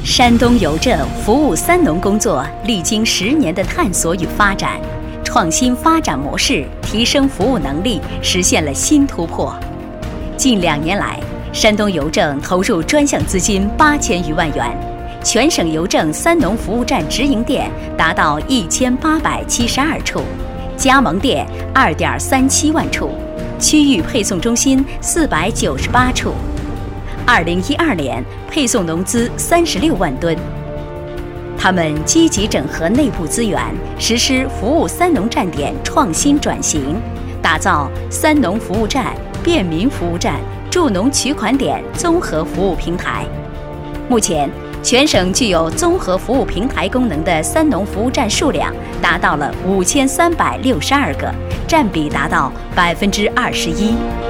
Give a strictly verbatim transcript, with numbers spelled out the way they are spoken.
山东邮政服务三农工作历经十年的探索与发展，创新发展模式，提升服务能力，实现了新突破。近两年来，山东邮政投入专项资金八千余万元，全省邮政三农服务站直营店达到一千八百七十二处，加盟店二点三七万处，区域配送中心四百九十八处。二零一二年配送农资三十六万吨。他们积极整合内部资源，实施服务三农站点创新转型，打造三农服务站、便民服务站、助农取款点综合服务平台。目前，全省具有综合服务平台功能的三农服务站数量达到了五千三百六十二个，占比达到百分之二十一。